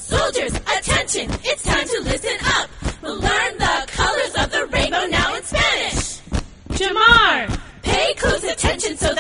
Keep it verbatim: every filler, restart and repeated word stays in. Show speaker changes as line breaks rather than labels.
Soldiers, attention, it's time to listen up. We'll learn the colors of the rainbow now in Spanish.
Jamar,
Pay close attention so